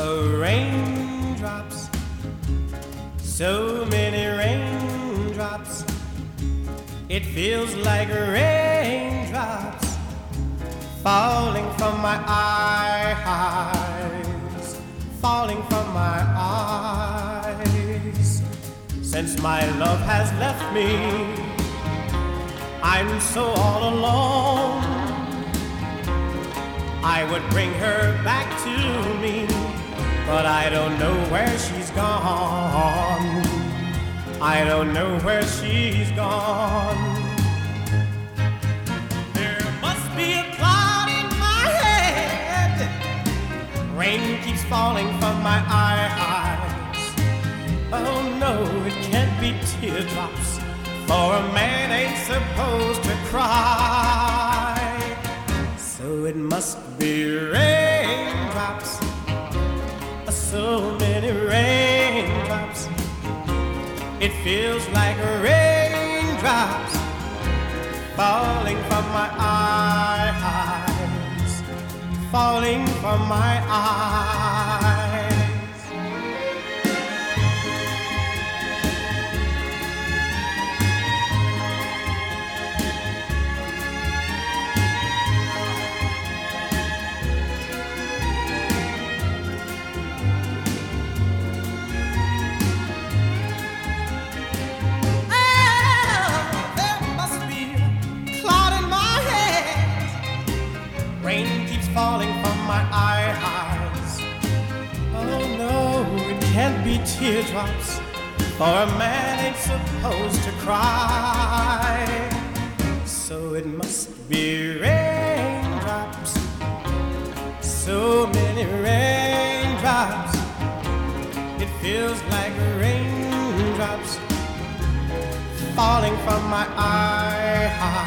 Oh, raindrops, so many raindrops. It feels like raindrops falling from my eyes, falling from my eyes. Since my love has left me, I'm so all alone. I would bring her back to me, but I don't know where she's gone. I don't know where she's gone. There must be a cloud in my head. Rain keeps falling from my eyes. Oh no, it can't be teardrops, for a man ain't supposed to cry. So it must be raindrops, so many raindrops. It feels like raindrops falling from my eyes, falling from my eyes. Rain keeps falling from my eyes. Oh no, it can't be teardrops, for a man ain't supposed to cry. So it must be raindrops, so many raindrops. It feels like raindrops falling from my eyes.